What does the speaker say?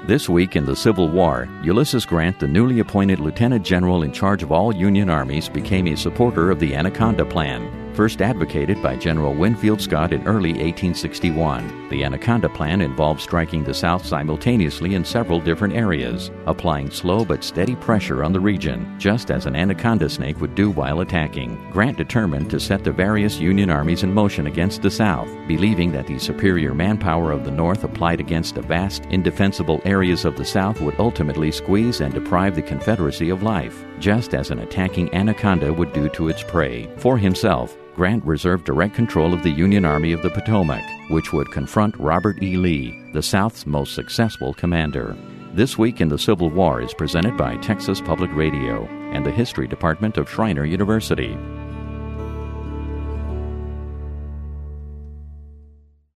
This week in the Civil War, Ulysses Grant, the newly appointed lieutenant general in charge of all Union armies, became a supporter of the Anaconda Plan, first advocated by General Winfield Scott in early 1861. The Anaconda Plan involved striking the South simultaneously in several different areas, applying slow but steady pressure on the region, just as an anaconda snake would do while attacking. Grant determined to set the various Union armies in motion against the South, believing that the superior manpower of the North applied against the vast, indefensible areas of the South would ultimately squeeze and deprive the Confederacy of life, just as an attacking anaconda would do to its prey. For himself, Grant reserved direct control of the Union Army of the Potomac, which would confront Robert E. Lee, the South's most successful commander. This Week in the Civil War is presented by Texas Public Radio and the History Department of Schreiner University.